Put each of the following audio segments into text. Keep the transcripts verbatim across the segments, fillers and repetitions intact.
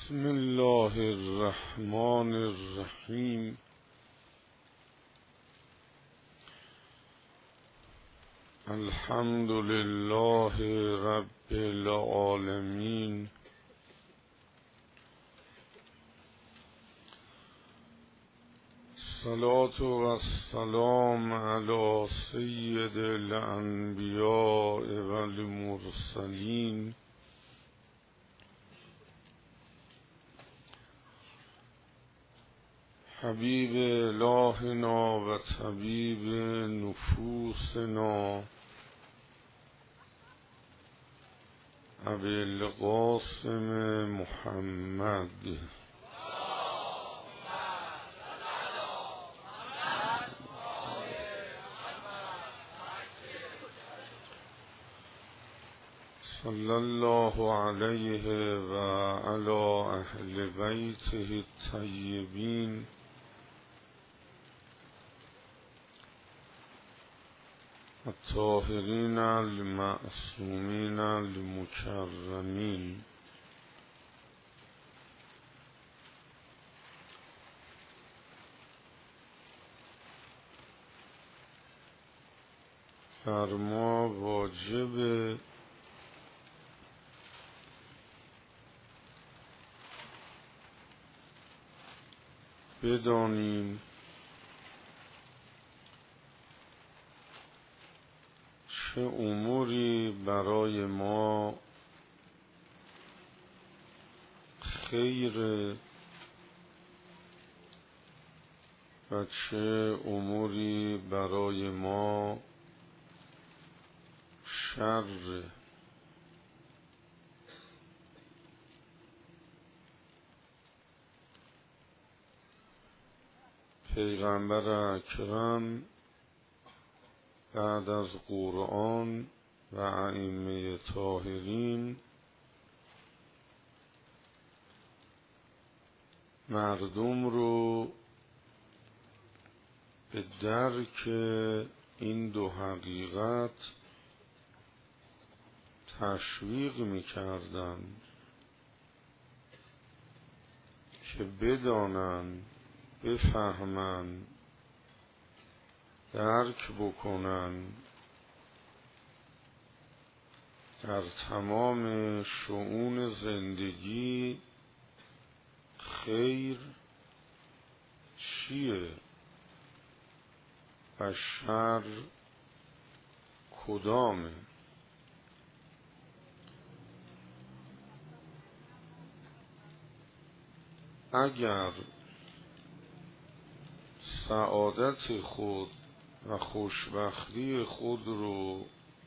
بسم الله الرحمن الرحیم. الحمد لله رب العالمین. الصلاة والسلام علی سید الانبیاء والمرسلین حبیب الهنا و طبیب نفوسنا ابی القاسم محمد صلی الله علیه و علی اهل بیته الطیبین الطاهرین المعصومین المکرمین. بر ما واجب بدانیم چه اموری برای ما خیر و چه اموری برای ما شر. پیغمبر اکرم بعد از قرآن و ائمه طاهرین مردم رو به درک این دو حقیقت تشویق می‌کردند که بدانند، بفهمند، درک بکنن در تمام شؤون زندگی خیر چیه و شر کدامه. اگر سعادت خود و خوشبختی خود رو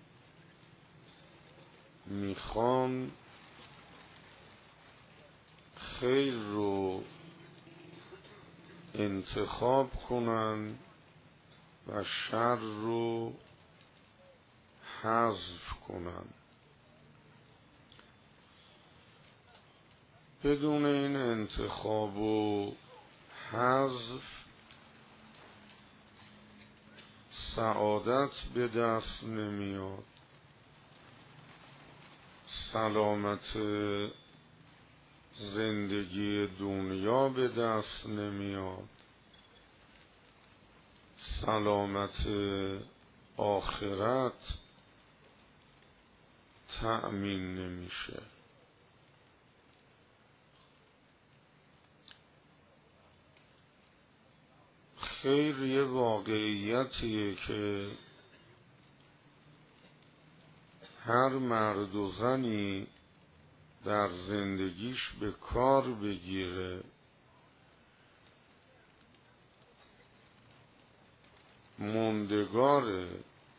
میخوان، خیر رو انتخاب کنن و شر رو حذف کنن. بدون این انتخاب و حذف سعادت به دست نمیاد، سلامت زندگی دنیا به دست نمیاد، سلامت آخرت تأمین نمیشه. خیر یه واقعیتیه که هر مرد و زنی در زندگیش به کار بگیره موندگاره.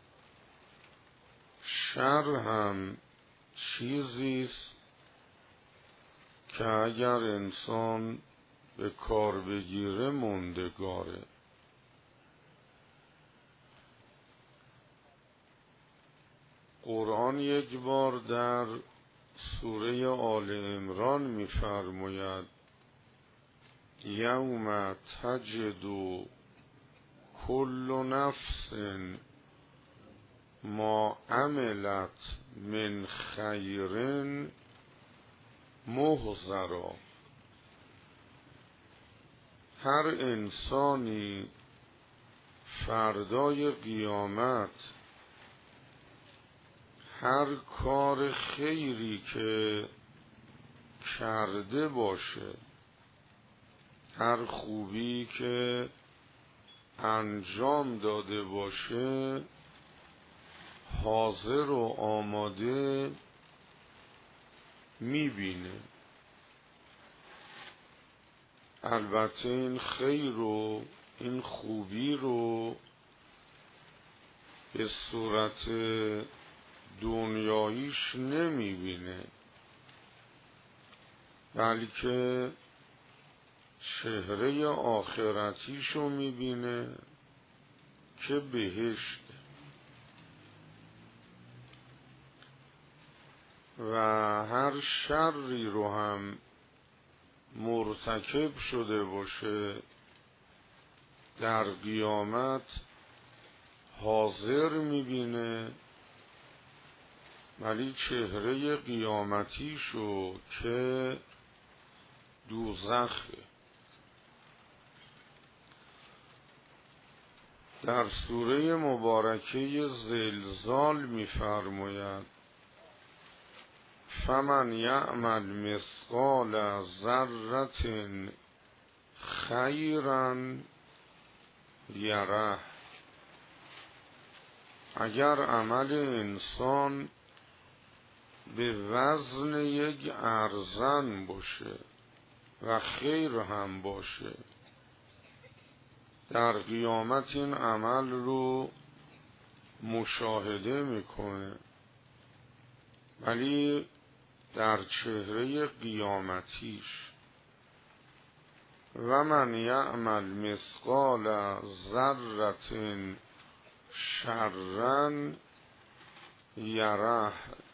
شر هم چیزیست که اگر انسان به کار بگیره موندگاره. قرآن یک بار در سوره آل عمران می‌فرماید یوم تجد کل نفس ما عملت من خیر محضرا. هر انسانی فردای قیامت هر کار خیری که کرده باشه، هر خوبی که انجام داده باشه، حاضر و آماده میبینه. البته این خیر و این خوبی رو به صورت دنیاییش نمیبینه، بلکه چهره آخرتیشو میبینه که بهشت. و هر شری رو هم مرتکب شده باشه در قیامت حاضر میبینه، ولی چهره قیامتیشو که دوزخه. در سوره مبارکه زلزال می‌فرماید فمن یعمل مثقال ذرة خیرا یره. اگر عمل انسان به وزن یک ارزن باشه و خیر هم باشه، در قیامت این عمل رو مشاهده میکنه، ولی در چهره قیامتیش و من یعمل مثقال ذرة شرا یره.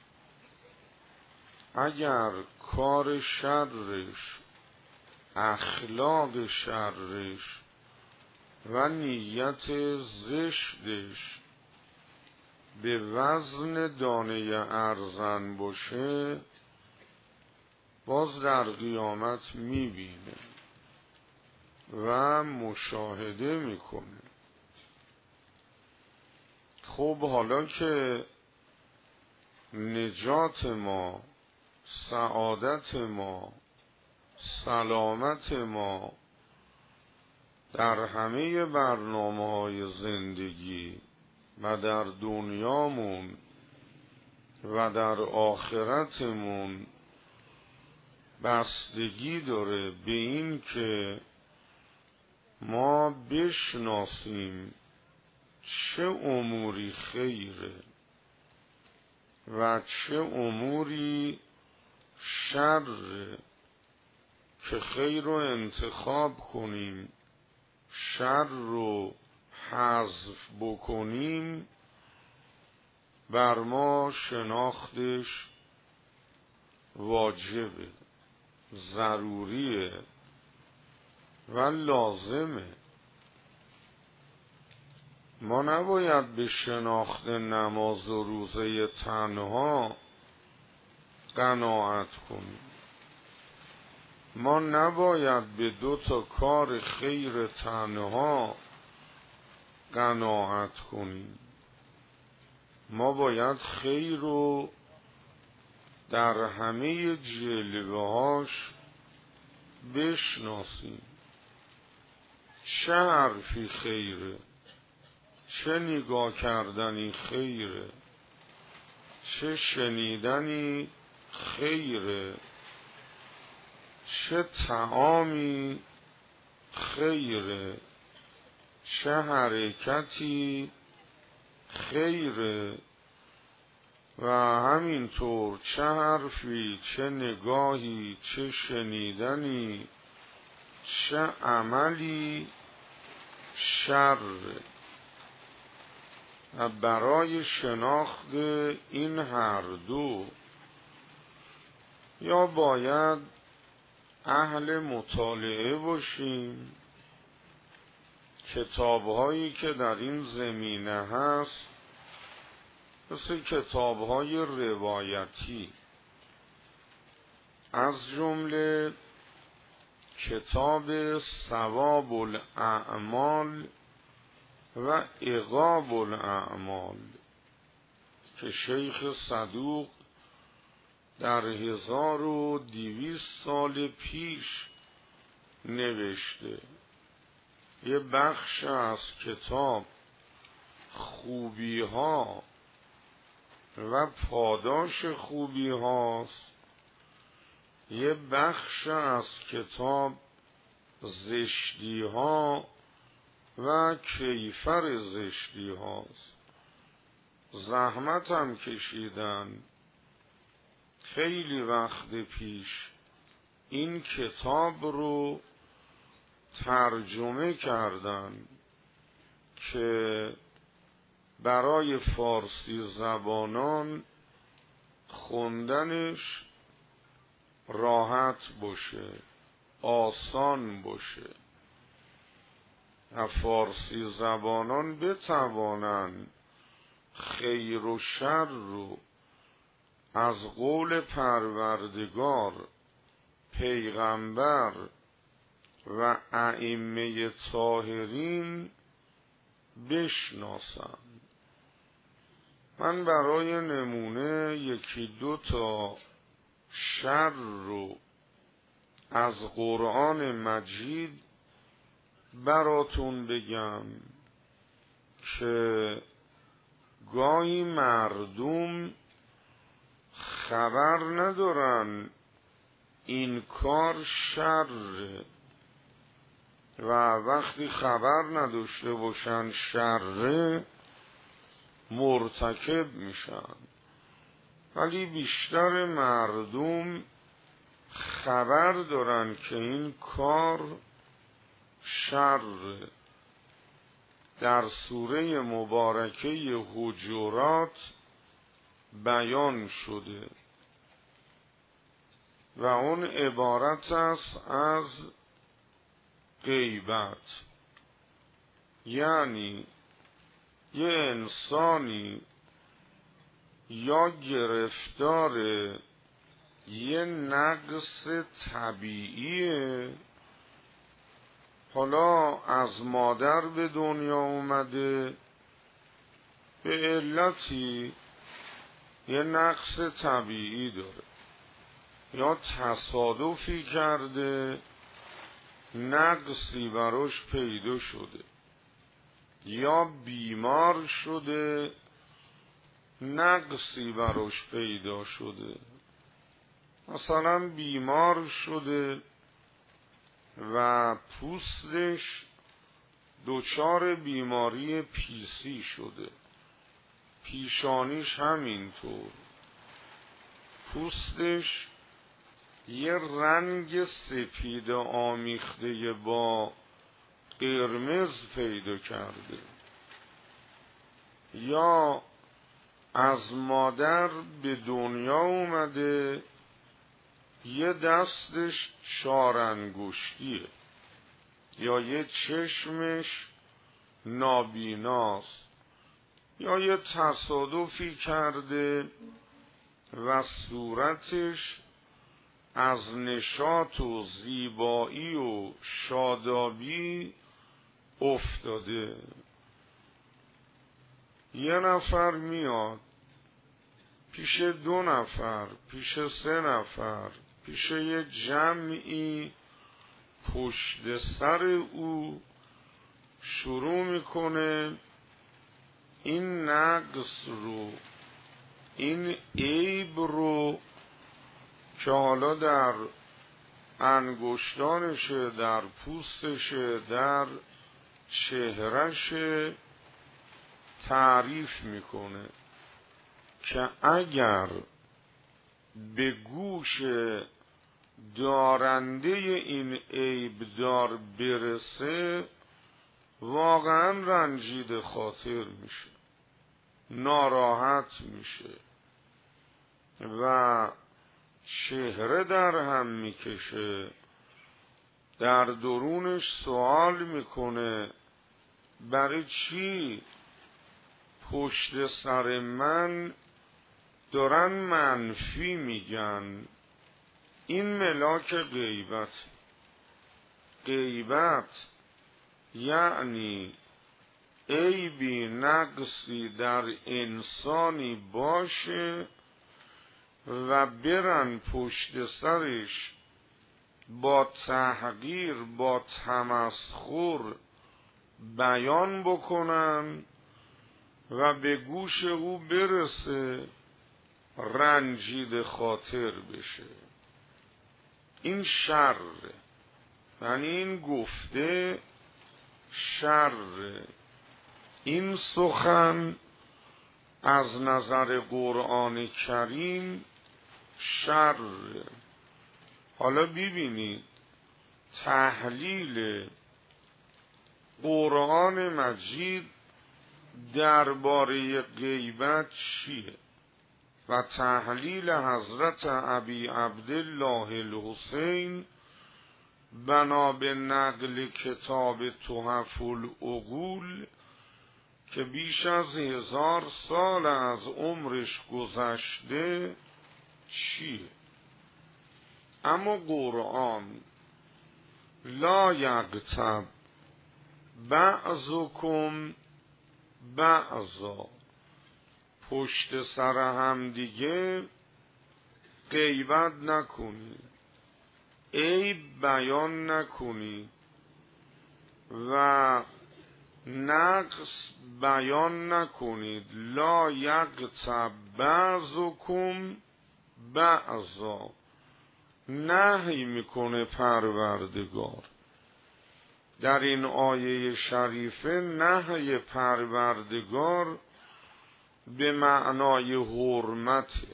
اگر کار شرش، اخلاق شرش و نیت زشتش به وزن دانه ارزن باشه، باز در قیامت میبینه و مشاهده میکنه. خب حالا که نجات ما، سعادت ما، سلامت ما در همه برنامه‌های زندگی و در دنیامون و در آخرتمون بستگی داره به این که ما بشناسیم چه اموری خیره و چه اموری شره، که خیر رو انتخاب کنیم، شر رو حذف بکنیم. بر ما شناختش واجبه، ضروریه و لازمه. ما نباید به شناخت نماز و روزه تنها قناعت کنیم. ما نباید به دو تا کار خیر تنها قناعت کنیم. ما باید خیر رو در همه جلوه‌هاش بشناسیم. چه حرفی خیره، چه نگاه کردنی خیره، چه شنیدنی خیره، چه طعامی خیره، چه حرکتی خیره، و همینطور چه حرفی، چه نگاهی، چه شنیدنی، چه عملی شره. و برای شناخت این هر دو یا باید اهل مطالعه باشیم، کتاب‌هایی که در این زمینه هست مثل کتاب‌های روایتی، از جمله کتاب ثواب الاعمال و عقاب الاعمال که شیخ صدوق در هزار و دویست سال پیش نوشته. یه بخش از کتاب خوبی ها و پاداش خوبی هاست، یه بخش از کتاب زشتی ها و کیفر زشتی هاست. زحمت هم کشیدن خیلی وقت پیش این کتاب رو ترجمه کردن که برای فارسی زبانان خوندنش راحت باشه، آسان باشه و فارسی زبانان بتوانند خیر و شر رو از قول پروردگار، پیغمبر و ائمه طاهرین بشناسند. من برای نمونه یکی دو تا شر رو از قرآن مجید براتون بگم که گاهی مردم خبر ندارن این کار شره و وقتی خبر نداشته باشن شره مرتکب میشن، ولی بیشتر مردم خبر دارن که این کار شر. در سوره مبارکه حجرات بیان شده و اون عبارت است از غیبت، یعنی یه انسانی یا گرفتار یه نقص طبیعیه، حالا از مادر به دنیا اومده به علتی یه نقص طبیعی داره، یا تصادفی کرده نقصی براش پیدا شده، یا بیمار شده نقصی براش پیدا شده. مثلا بیمار شده و پوستش دچار بیماری پیسی شده، پیشانیش همینطور، پوستش یه رنگ سپید آمیخته با قرمز پیدا کرده، یا از مادر به دنیا اومده یه دستش چار انگشتیه، یا یه چشمش نابیناست، یا یه تصادفی کرده و صورتش از نشاط و زیبایی و شادابی افتاده. یه نفر میاد پیش دو نفر، پیش سه نفر، پیش یه جمعی پشت سر او شروع میکنه این نقص رو، این عیب رو که حالا در انگشتانشه، در پوستشه، در چهرهشه تعریف میکنه که اگر به گوش دارنده این عیب دار برسه واقعا رنجیده خاطر میشه، ناراحت میشه و چهره در هم میکشه، در درونش سوال میکنه برای چی پشت سر من دارن منفی میگن؟ این ملاک غیبت. غیبت یعنی عیبی نقصی در انسانی باشه و برن پشت سرش با تحقیر با تمسخر بیان بکنن و به گوش او برسه رنجید خاطر بشه. این شر، یعنی این گفته شر، این سخن از نظر قرآن کریم شر. حالا ببینید تحلیل قرآن مجید درباره غیبت چیه و تحلیل حضرت ابی عبدالله الحسین بنا به نقل کتاب تحف العقول که بیش از هزار سال از عمرش گذشته چیه. اما قرآن لا یغتب بعضکم بعضا، پشت سر هم دیگه غیبت نکنید، عیب بیان نکنید و نقص بیان نکنید. لا یغتب بعضکم بعضا، نهی میکنه پروردگار در این آیه شریفه. نهی پروردگار به معنای حرمته،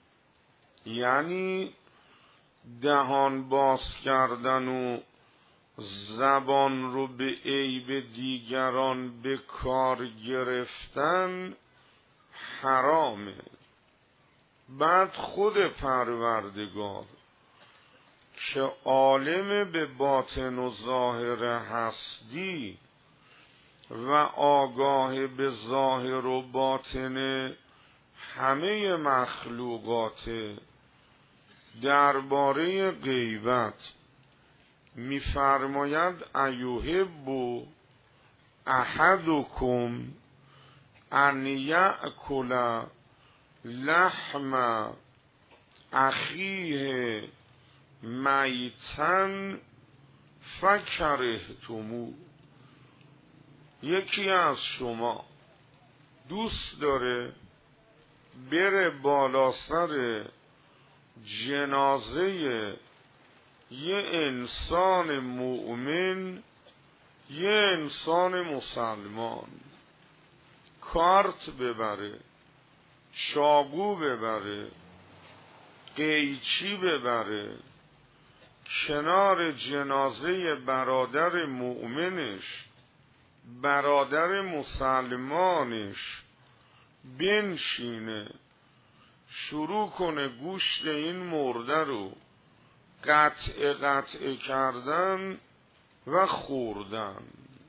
یعنی دهان باز کردن و زبان رو به عیب دیگران به کار گرفتن حرامه. بعد خود پروردگار که عالم به باطن و ظاهر هستی و آگاه به ظاهر و باطن همه مخلوقات، درباره غیبت می‌فرماید ایحب احدکم ان یأکل لحم اخیه میتا فکرهتموه. یکی از شما دوست داره بره بالا سر جنازه یه انسان مؤمن، یه انسان مسلمان، کارت ببره، چاقو ببره، قیچی ببره، کنار جنازه برادر مؤمنش، برادر مسلمانش بنشینه، شروع کنه گوشت این مرده رو قطع قطع کردن و خوردن.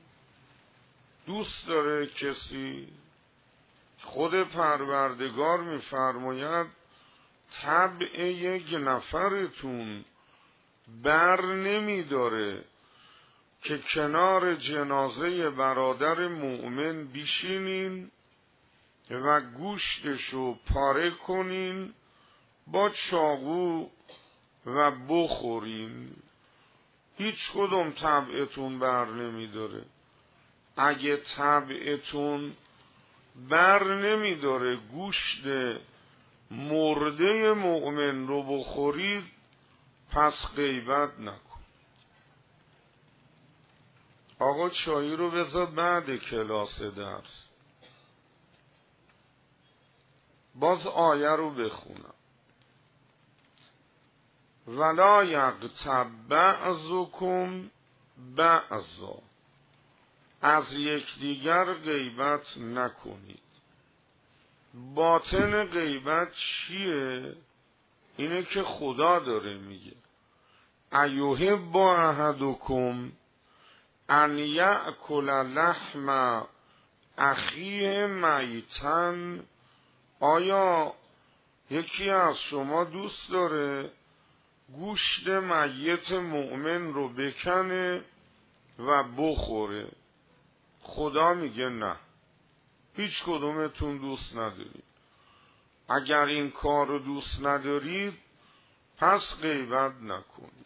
دوست داره کسی؟ خود پروردگار می‌فرماید طبع یک نفرتون بر نمی داره که کنار جنازه برادر مؤمن بشینین و گوشتشو پاره کنین با چاقو و بخورین. هیچ کدوم طبعتون بر نمی داره. اگه طبعتون بر نمی داره گوشت مرده مؤمن رو بخورید، پس غیبت نکن. آقا چایی رو بذار بعد کلاس درس. باز آیه رو بخونم. ولا یغتب بعضکم بعضا، از یکدیگر غیبت نکنید. باطن غیبت چیه؟ اینه که خدا داره میگه ایحب احدکم ان یأکل لحم اخیه میتا. آیا یکی از شما دوست داره گوشت میت مؤمن رو بکنه و بخوره. خدا میگه نه، هیچ کدومتون دوست ندارید. اگر این کار رو دوست ندارید پس غیبت نکنید.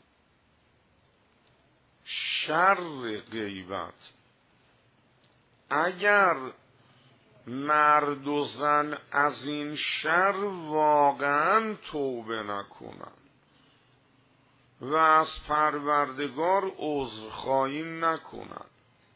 شر غیبت، اگر مرد و زن از این شر واقعا توبه نکنن و از پروردگار عذرخواهی نکنن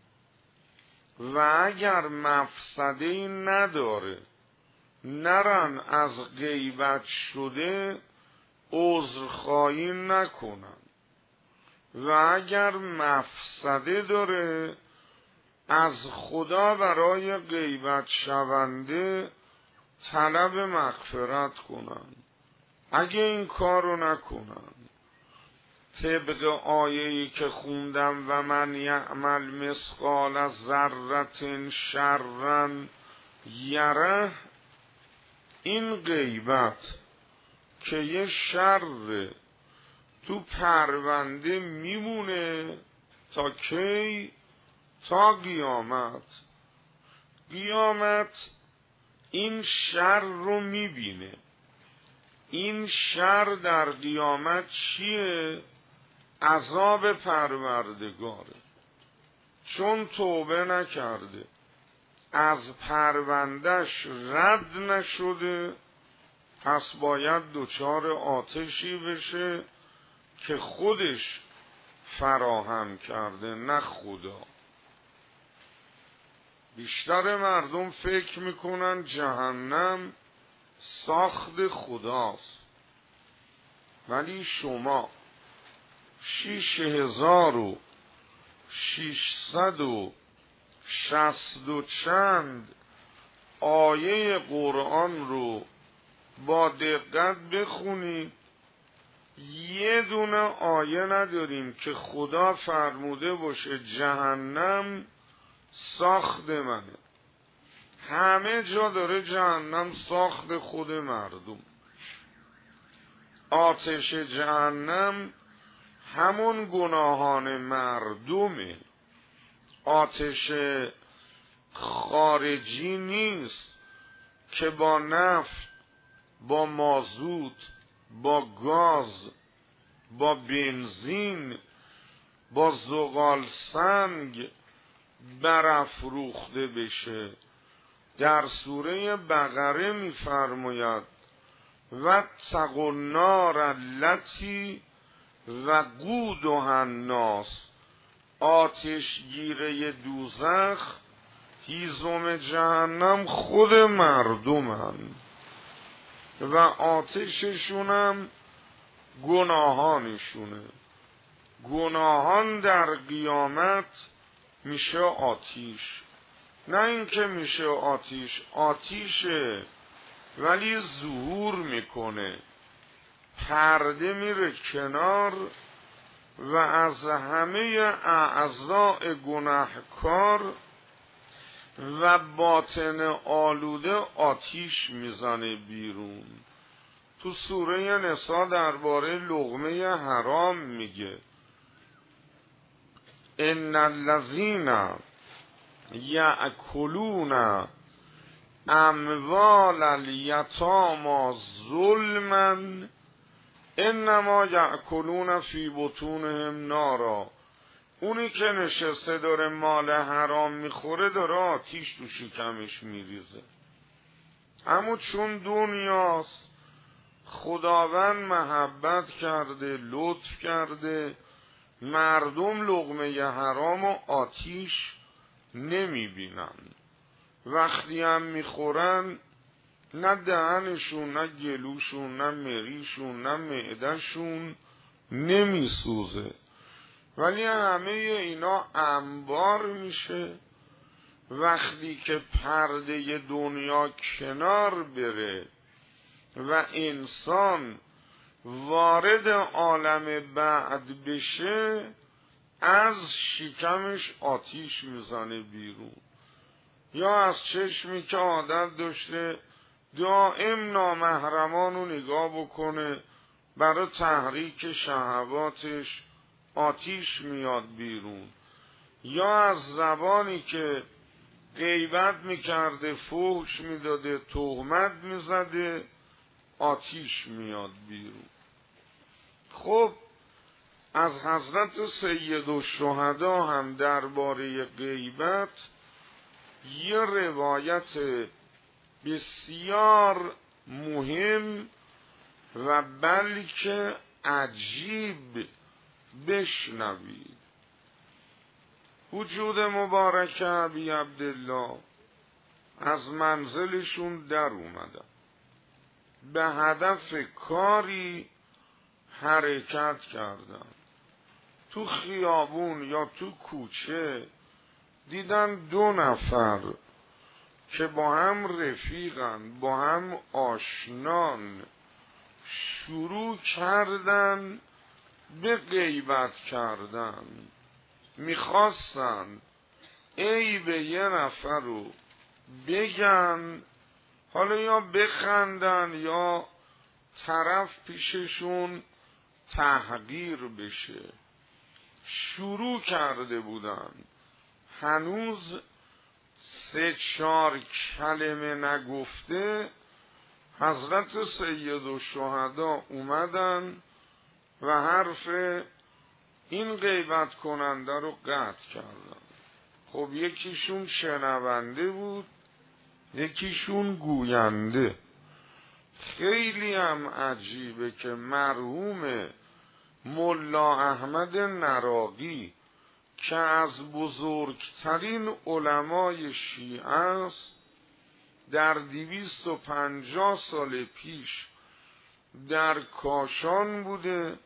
و اگر مفسده‌ای نداره نرن از غیبت شده عذرخواهی نکنن و اگر مفسده داره از خدا برای غیبت شونده طلب مغفرت کنن. اگه این کارو نکنن، طبق آیه‌ای که خوندم و من یعمل مثقال ذره شرا یره، این غیبت که یه شر تو پرونده میمونه تا کی؟ تا قیامت. قیامت این شر رو میبینه. این شر در قیامت چیه؟ عذاب پروردگاره. چون توبه نکرده، از پروندهش رد نشده، پس باید دچار آتشی بشه که خودش فراهم کرده، نه خدا. بیشتر مردم فکر میکنن جهنم ساخت خداست، ولی شما شیش هزار و شیشصد و شصت و چند آیه قرآن رو با دقت بخونید، یه دونه آیه نداریم که خدا فرموده باشه جهنم ساخت منه. همه جا داره جهنم ساخت خود مردم. آتش جهنم همون گناهان مردمه، آتش خارجی نیست که با نفت، با مازوت، با گاز، با بنزین، با زغال سنگ برافروخته بشه. در سوره بقره می‌فرماید واتقوا النار التی وقودها الناس، آتشگیره دوزخ هیزم جهنم خود مردمن و آتششونم گناهانشونه. گناهان در قیامت میشه آتیش. نه اینکه میشه آتیش، آتیشه ولی ظهور میکنه، پرده میره کنار و از همه اعضاء گناهکار و باطن آلوده آتیش میزنه بیرون. تو سوره نساء درباره لقمه حرام میگه ان الذین یأکلون اموال الیتامی ظلما انما یأکلون فی بطونهم نارا. اونی که نشسته داره مال حرام میخوره داره آتیش تو شکمش میریزه. اما چون دنیاست، خداوند محبت کرده، لطف کرده، مردم لقمه حرام و آتیش نمیبینن. وقتی هم میخورن نه دهنشون، نه گلوشون، نه مریشون، نه معدهشون نمیسوزه، ولی همه اینا انبار میشه. وقتی که پرده دنیا کنار بره و انسان وارد عالم بعد بشه، از شکمش آتیش میزنه بیرون. یا از چشمی که عادت داشته دائم نامحرمان رو نگاه بکنه، برای تحریک شهواتش آتیش میاد بیرون، یا از زبانی که غیبت میکرده، فحش میداده، تهمت میزده، آتیش میاد بیرون. خب از حضرت سید الشهدا هم درباره غیبت یه روایت بسیار مهم و بلکه عجیب بشنوید. وجود مبارک ابی عبدالله از منزلشون در اومدن، به هدف کاری حرکت کردن. تو خیابون یا تو کوچه دیدن دو نفر که با هم رفیقن، با هم آشنان، شروع کردن به غیبت کردن. میخواستن عیب یه نفر رو بگن، حالا یا بخندن یا طرف پیششون تحقیر بشه. شروع کرده بودن، هنوز سه چار کلمه نگفته حضرت سید الشهدا اومدن و حرف این غیبت کننده رو قطع کردن. خب یکیشون شنونده بود، یکیشون گوینده. خیلی هم عجیبه که مرحوم ملا احمد نراقی که از بزرگترین علمای شیعه است، در دویست و پنجاه سال پیش در کاشان بوده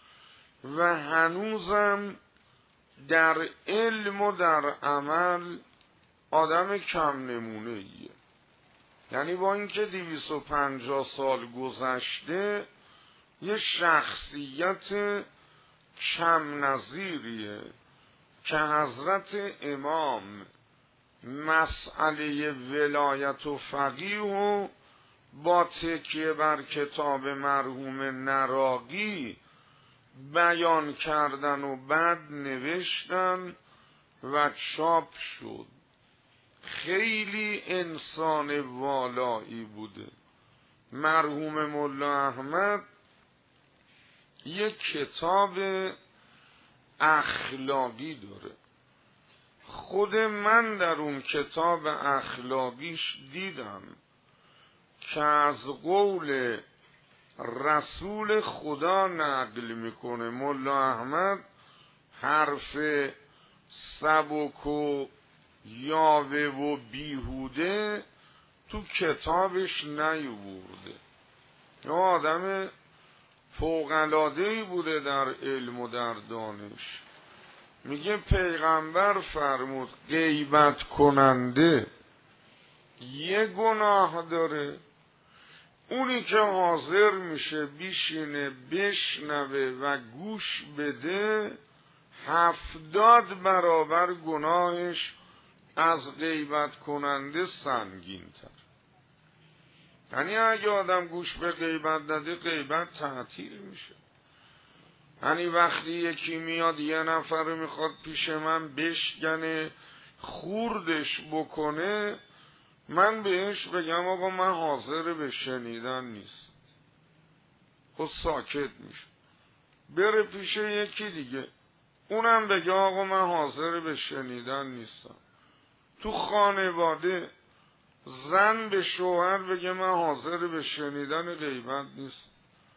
و هنوزم در علم و در عمل آدم کم نمونه ایه. یعنی با اینکه دویست و پنجاه سال گذشته یه شخصیت کم نظیریه که حضرت امام مسئله ولایت و فقیه و با تکیه بر کتاب مرحوم نراقی بیان کردن و بعد نوشتن و چاپ شد. خیلی انسان والایی بوده. مرحوم ملا احمد یک کتاب اخلاقی داره. خود من در اون کتاب اخلاقیش دیدم که از قول رسول خدا نقل میکنه. ملا احمد حرف سبک و یاوه و بیهوده تو کتابش نیورده. آدم فوق‌العاده‌ای بوده در علم و در دانش. میگه پیغمبر فرمود غیبت کننده یه گناه داره، اونی که حاضر میشه بیشینه بشنوه و گوش بده هفتاد برابر گناهش از غیبت کننده سنگین تر. یعنی اگه آدم گوش به غیبت نده غیبت تعطیل میشه. یعنی وقتی یکی میاد یه نفر رو میخواد پیش من بشکنه خوردش بکنه، من بهش بگم آقا من حاضر به شنیدن نیست، خود ساکت میشه. بره پیش یکی دیگه، اونم بگه آقا من حاضر به شنیدن نیستم. تو خانواده زن به شوهر بگه من حاضر به شنیدن غیبت نیستم،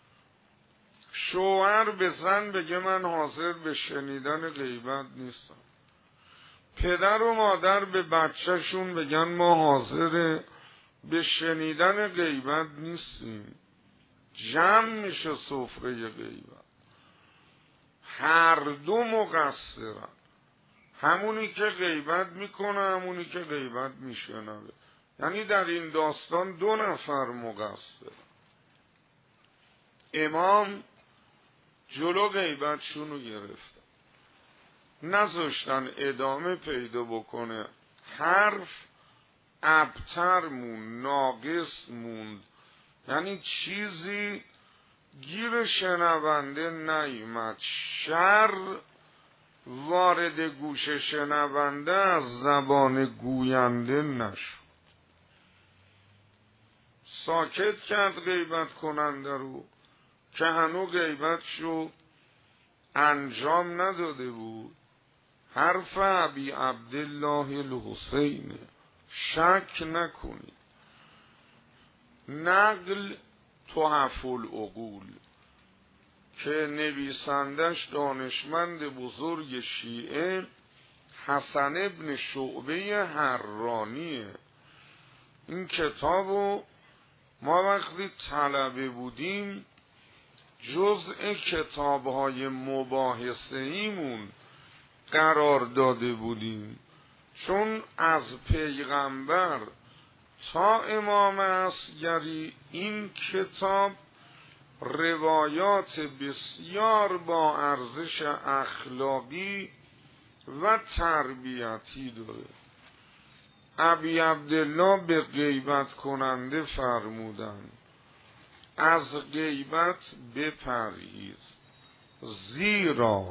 شوهر به زن بگه من حاضر به شنیدن غیبت نیستم، پدر و مادر به بچهشون بگن ما حاضر به شنیدن غیبت نیستیم. جمع میشه سفره غیبت. هر دو مقصرن، همونی که غیبت میکنه همونی که غیبت میشنوه. یعنی در این داستان دو نفر مقصر. امام جلو غیبتشون رو گرفتن، نذاشتن ادامه پیدا بکنه. حرف ابتر موند، ناقص موند، یعنی چیزی گیر شنونده نیامد، شر وارد گوش شنونده از زبان گوینده نشد. ساکت کرد غیبت کننده رو که هنو غیبتشو انجام نداده بود. حرف ابی عبدالله الحسین، شک نکنید. نقل تحف العقول که نویسندش دانشمند بزرگ شیعه حسن ابن شعبه حرانیه. این کتابو ما وقتی طلبه بودیم جزء کتابهای مباحثه ایمون قرار داده بودیم، چون از پیغمبر تا امام اصغری این کتاب روایات بسیار با ارزش اخلاقی و تربیتی داره. ابی عبدالله به غیبت کننده فرمودند از غیبت بپرهیز، زیرا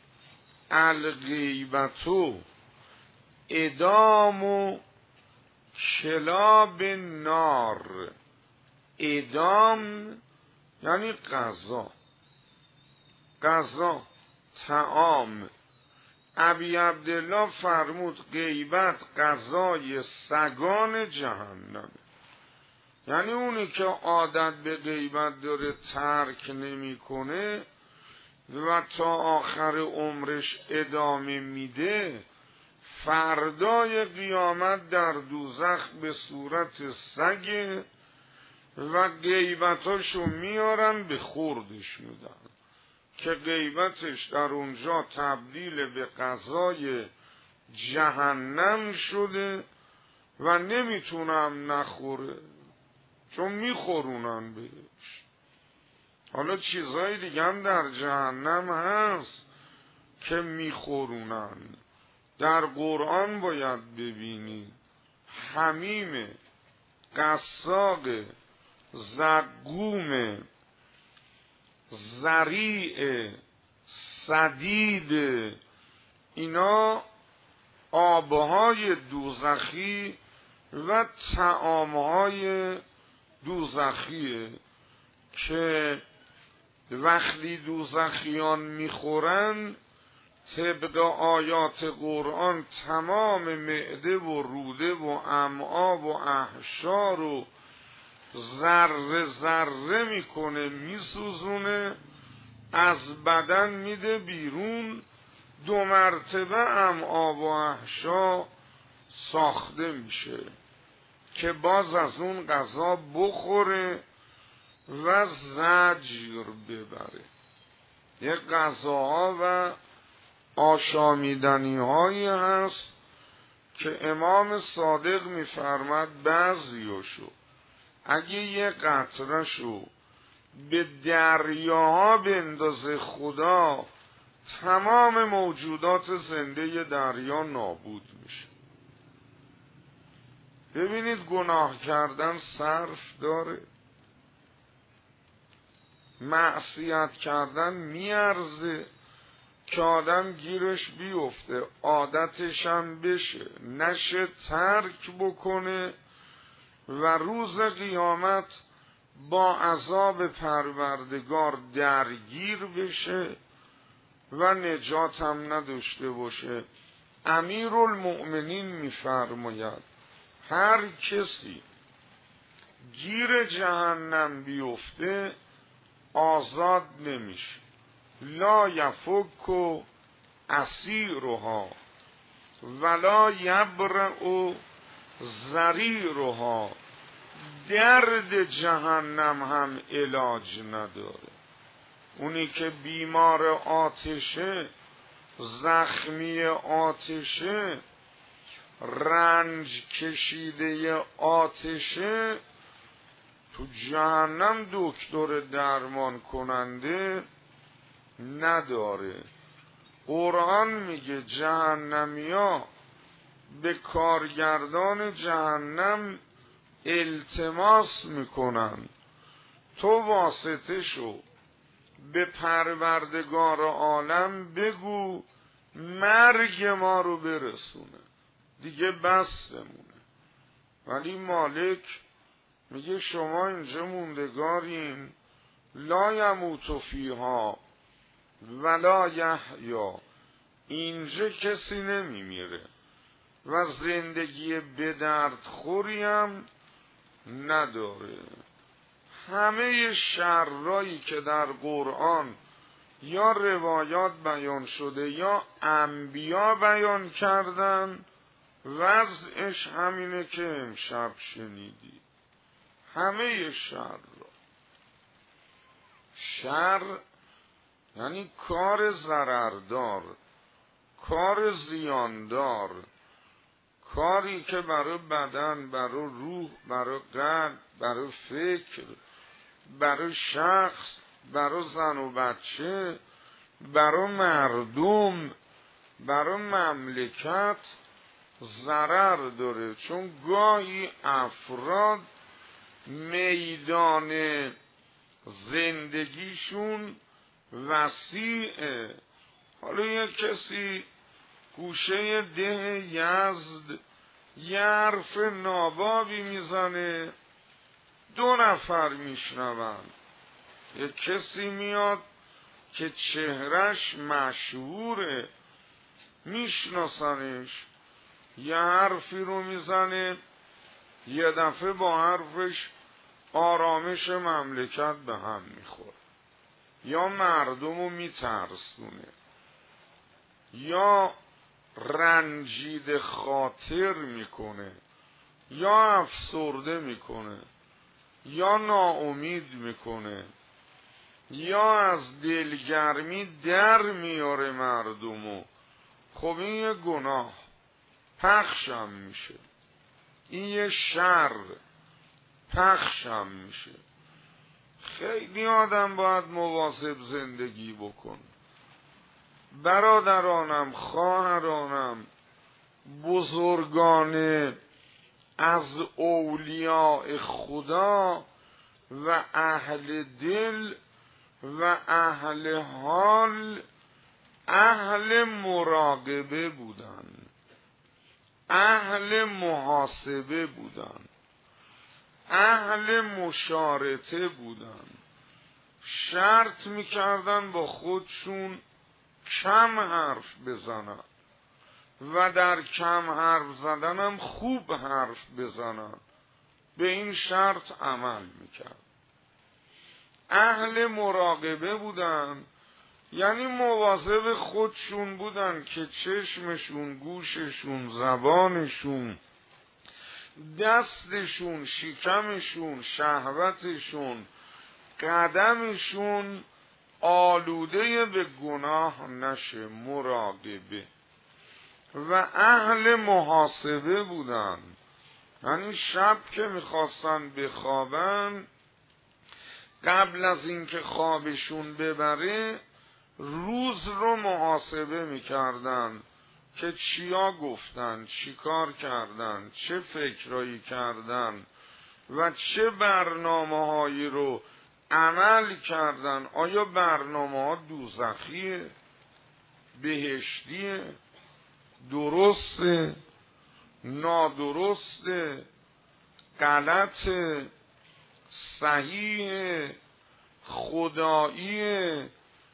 الغیبتو ادام کلاب نار. ادام یعنی غذا، غذا طعام. ابی عبدالله فرمود غیبت غذای سگان جهنم. یعنی اونی که عادت به غیبت داره ترک نمی کنه و تا آخر عمرش ادامه میده، فردای قیامت در دوزخ به صورت سگ و غیبتاشو میارن به خوردش میدن که غیبتش در اونجا تبدیل به غذای جهنم شده و نمیتونم نخوره چون میخورونن بهش. حالا چیزهای دیگه هم در جهنم هست که میخورونن. در قرآن باید ببینید حمیم، قساق، زقوم، ذریع، سدید، اینا آبهای دوزخی و طعامهای دوزخیه که وقتی دوزخیان میخورن طبق آیات قرآن تمام معده و روده و امعا و احشار و ذره ذره میکنه، میسوزونه، از بدن میده بیرون، دو مرتبه امعا و احشا ساخته میشه که باز از اون غذا بخوره و زجر ببره. یک غذاها و آشامیدنی هایی هست که امام صادق میفرماد بعضیاشو اگه یه قطرهشو به دریاها بندازه خدا، تمام موجودات زنده دریا نابود میشه. ببینید گناه کردن صرف داره، معصیت کردن میارزه که آدم گیرش بیفته، عادتش هم بشه، نشه ترک بکنه و روز قیامت با عذاب پروردگار درگیر بشه و نجات هم نداشته باشه. امیرالمؤمنین میفرماید هر کسی گیر جهنم بیفته آزاد نمیشه. لا یفک اسیرها ولا یبرأ ضریرها. درد جهنم هم علاج نداره. اونی که بیمار آتشه، زخمی آتشه، رنج کشیده آتشه، تو جهنم دکتر درمان کننده نداره. قرآن میگه جهنمیا به کارگردان جهنم التماس میکنن تو واسطه شو به پروردگار عالم بگو مرگ ما رو برسونه، دیگه بسمونه. ولی مالک میگه شما اینجا موندگارین، لا یموت فیها ولا یحیا، اینجا کسی نمیمیره و زندگی به درد خوری هم نداره. همه شرایی که در قرآن یا روایات بیان شده یا انبیا بیان کردن، وضعش همینه که امشب شنیدی. همه شر را، شر یعنی کار ضرردار، کار زیاندار، کاری که برای بدن، برای روح، برای قلب، برای فکر، برای شخص، برای زن و بچه، برای مردم، برای مملکت ضرر داره. چون گاهی افراد میدان زندگیشون وسیعه. حالا یک کسی گوشه ده یزد یه حرف نابابی میزنه، دو نفر میشنون. یک کسی میاد که چهرش مشهوره، میشناسنش، یه حرفی رو میزنه، یه دفعه با حرفش آرامش مملکت به هم میخوره، یا مردم رو میترسونه، یا رنجید خاطر میکنه، یا افسرده میکنه، یا ناامید میکنه، یا از دلگرمی در میاره مردمو. خب این یه گناه پخشم میشه، این یه شر پخشم میشه. خیلی آدم باید مواظب زندگی بکن. برادرانم، خواهرانم، بزرگان از اولیاء خدا و اهل دل و اهل حال اهل مراقبه بودن، اهل محاسبه بودن، اهل مشارطه بودن. شرط میکردن با خودشون کم حرف بزنن و در کم حرف زدن هم خوب حرف بزنن. به این شرط عمل میکرد. اهل مراقبه بودن، یعنی مواظب خودشون بودن که چشمشون، گوششون، زبانشون، دستشون، شکمشون، شهوتشون، قدمشون آلوده به گناه نشه. مراقبه. و اهل محاسبه بودن، یعنی شب که میخواستن بخوابن، قبل از اینکه خوابشون ببره روز رو محاسبه میکردن که چیا گفتن، چی کار کردن، چه فکرایی کردن و چه برنامه هایی رو عمل کردن. آیا برنامه ها دوزخیه، بهشتیه، درسته، نادرسته، غلطه، صحیحه، خداییه،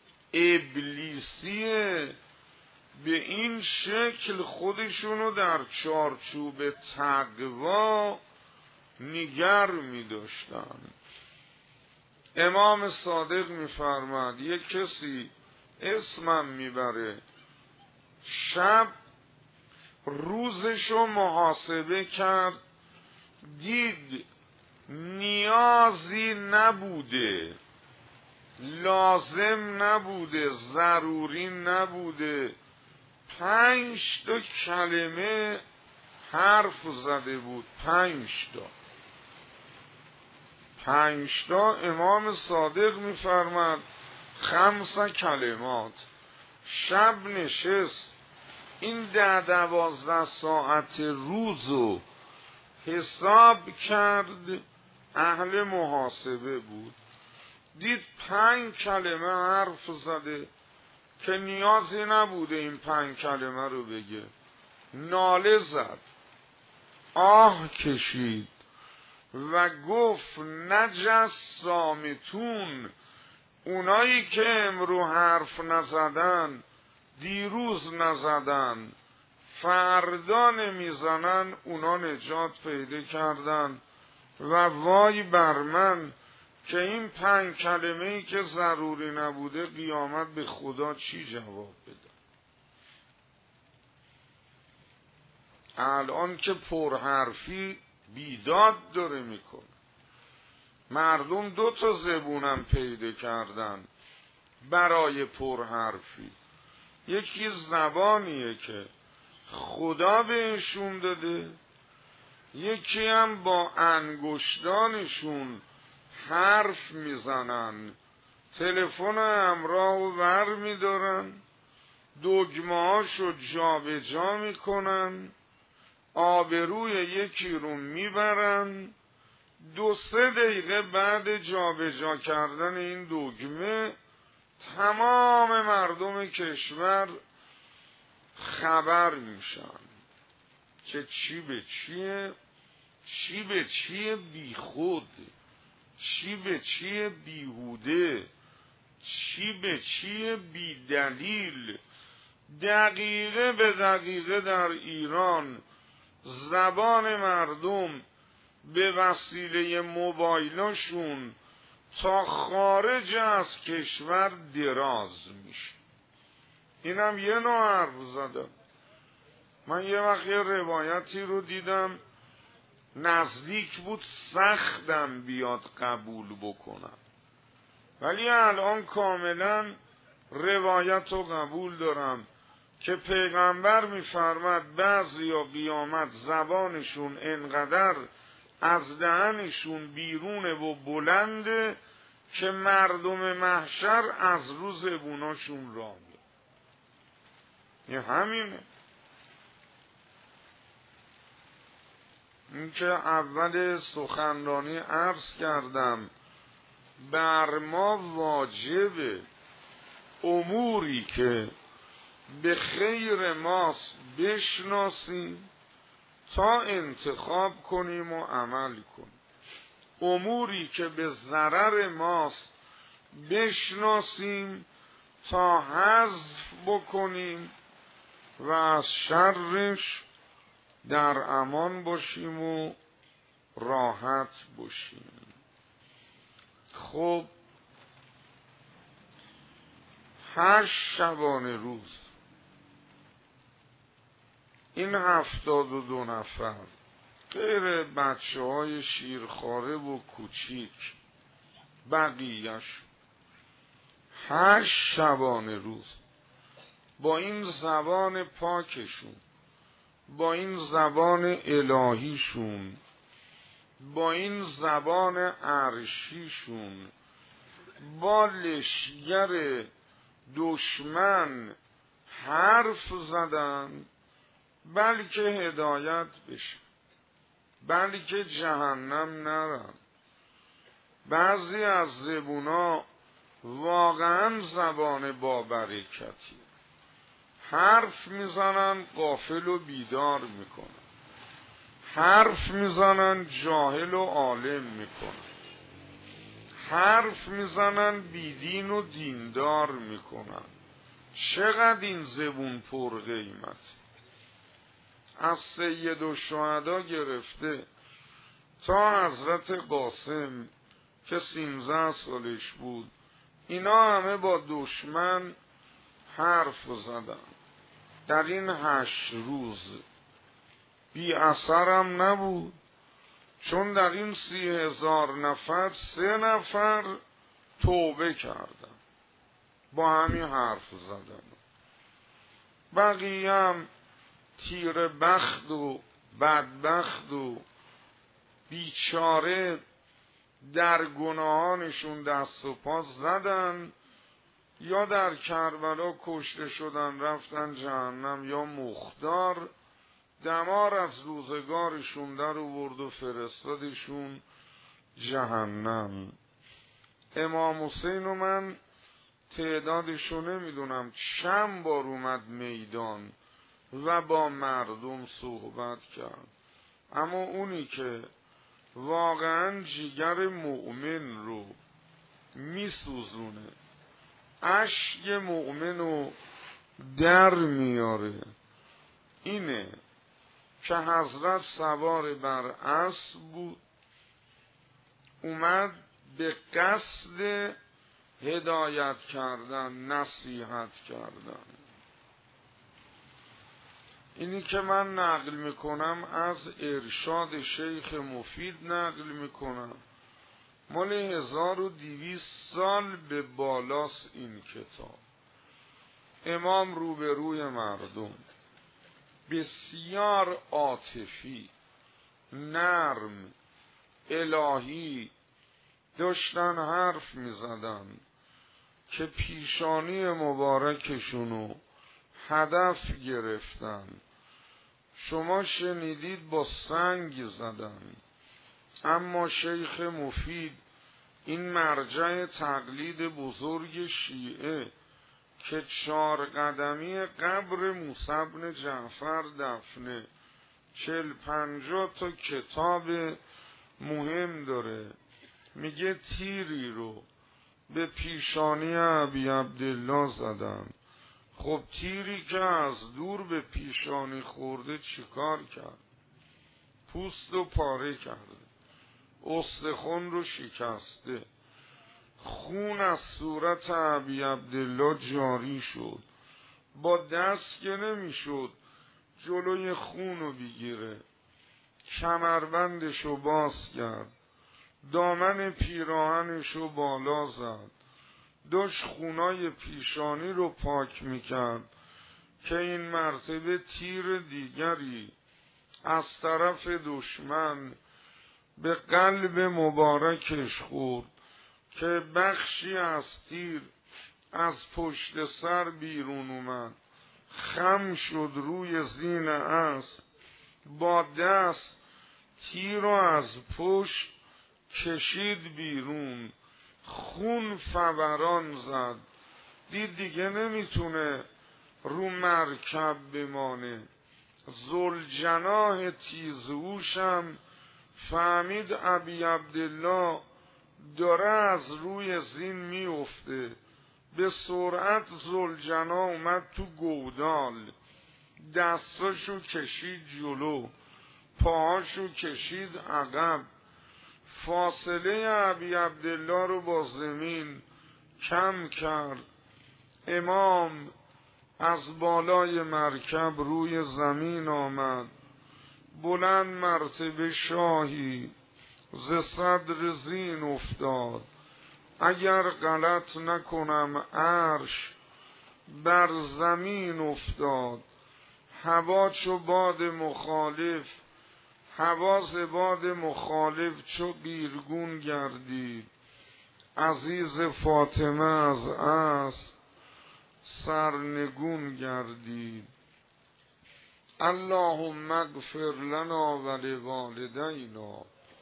ابلیسیه. به این شکل خودشونو در چارچوب تقوا نگر می داشتن. امام صادق می فرماد یک کسی اسمم می بره، شب روزشو محاسبه کرد، دید نیازی نبوده، لازم نبوده، ضروری نبوده، پنج تا کلمه حرف زده بود. پنج تا پنج تا امام صادق میفرماد خمس کلمات. شب نشست این ده دوازده ساعت روزو حساب کرد. اهل محاسبه بود. دید پنج کلمه حرف زده که نیازی نبوده این پنج کلمه رو بگه. ناله زد، آه کشید و گفت نجس صامتون، اونایی که امرو حرف نزدن، دیروز نزدن، فردا نمیزنن، اونا نجات پیدا کردن. و وای بر من که این پنج کلمه ای که ضروری نبوده قیامت به خدا چی جواب بده. الان که پرحرفی بیداد داره میکنه، مردم دو تا زبونم پیدا کردن برای پرحرفی. یکی زبانیه که خدا بهشون داده، یکی هم با انگشتانشون حرف میزنن، تلفن همراه و ور میدارن، دگمهاشو جا به جا میکنن، آبروی یکی رو میبرن. دو سه دقیقه بعد جا به جا کردن این دگمه تمام مردم کشور خبر میشن که چی به چیه، چی به چیه بیخود، چی به چیه بیهوده، چی به چیه بیدلیل. دقیقه به دقیقه در ایران زبان مردم به وسیله موبایلاشون تا خارج از کشور دراز میشه. اینم یه نوع حرف زدم. من یه وقت یه روایتی رو دیدم نزدیک بود سختم بیاد قبول بکنم، ولی الان کاملا روایت رو قبول دارم که پیغمبر میفرماد بعضیا قیامت زبانشون انقدر از دهنشون بیرونه و بلنده که مردم محشر از رو زبوناشون را میره. یه همینه. این که اول سخنرانی عرض کردم بر ما واجبه اموری که به خیر ماست بشناسیم تا انتخاب کنیم و عمل کنیم، اموری که به ضرر ماست بشناسیم تا حذف بکنیم و از شرش در امان باشیم و راحت باشیم. خب هشت شبانه روز این هفتاد و دو نفر غیر بچه های شیرخواره و کوچیک بقیهش هشت شبانه روز با این زبان پاکشون، با این زبان الهیشون، با این زبان عرشیشون با لشگر دشمن حرف زدن، بلکه هدایت بشه، بلکه جهنم نرن. بعضی از زبونا واقعا زبان با برکتی، حرف میزنن غافل و بیدار میکنن، حرف میزنن جاهل و عالم میکنن، حرف میزنن بیدین و دیندار میکنن. چقدر این زبون پر قیمت. از سید الشهدا گرفته تا حضرت قاسم که سیزده سالش بود، اینا همه با دشمن حرف زدن در این هشت روز. بی اثرم نبود، چون در این سی هزار نفر سه نفر توبه کردن، با همین حرف زدن. بقیه هم تیر بخت و بدبخت و بیچاره در گناهانشون دست و پا زدن، یا در کربلا کشته شدن رفتن جهنم، یا مختار دمار از روزگارشون در آورد و فرستادشون جهنم. امام حسین و من تعدادشو نمیدونم چند بار اومد میدان و با مردم صحبت کرد، اما اونی که واقعا جیگر مؤمن رو میسوزونه، اشک مؤمن رو در میاره، اینه که حضرت سوار بر اسب بود، اومد به قصد هدایت کردن، نصیحت کردن. اینی که من نقل میکنم از ارشاد شیخ مفید نقل میکنم، مال هزار و دویست سال به بالاست این کتاب. امام روبروی مردم بسیار عاطفی، نرم، الهی داشتن حرف میزدن که پیشانی مبارکشونو هدف گرفتن. شما شنیدید با سنگ زدن، اما شیخ مفید این مرجع تقلید بزرگ شیعه که چار قدمی قبر موسی بن جعفر دفنه، چل پنجاه تا کتاب مهم داره، میگه تیری رو به پیشانی ابی عبدالله زدن. خب تیری که از دور به پیشانی خورده چیکار کرد؟ پوست رو پاره کرده، استخوان رو شکسته، خون از صورت ابی عبدالله جاری شد. با دست که نمیشد جلوی خون رو بگیره، کمربندش رو باز کرد، دامن پیراهنش رو بالا زد، داشت خونای پیشانی رو پاک میکرد که این مرتبه تیر دیگری از طرف دشمن به قلب مبارکش خورد که بخشی از تیر از پشت سر بیرون اومد، خم شد روی زین اسب، با دست تیر رو از پشت کشید بیرون، خون فوران زد، دید دیگه نمیتونه رو مرکب بمانه. ذوالجناح تیزهوشم فهمید ابی عبدالله داره از روی زین میفته، به سرعت ذوالجناح اومد تو گودال، دستاشو کشید جلو، پاهاشو کشید عقب، فاصله ابی عبدالله رو با زمین کم کرد. امام از بالای مرکب روی زمین آمد، بلند مرتبه شاهی ز صدر زین افتاد، اگر غلط نکنم عرش بر زمین افتاد. هوا چو باد مخالف، هوا ز باد مخالف چو بیرگون گردید، عزیز فاطمه از اسب سرنگون گردید. اللهم اغفر لنا ولوالدینا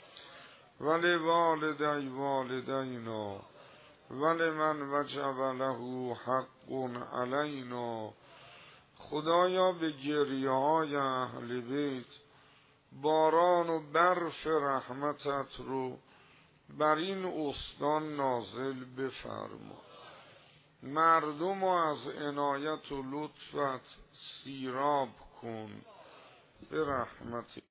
ولوالدی والدینا ولمن وجب له حق علینا. خدایا به گریه های اهل بیت باران و برف رحمتت رو بر این استان نازل بفرما، مردم و از عنایت و لطفت سیراب کن به رحمت.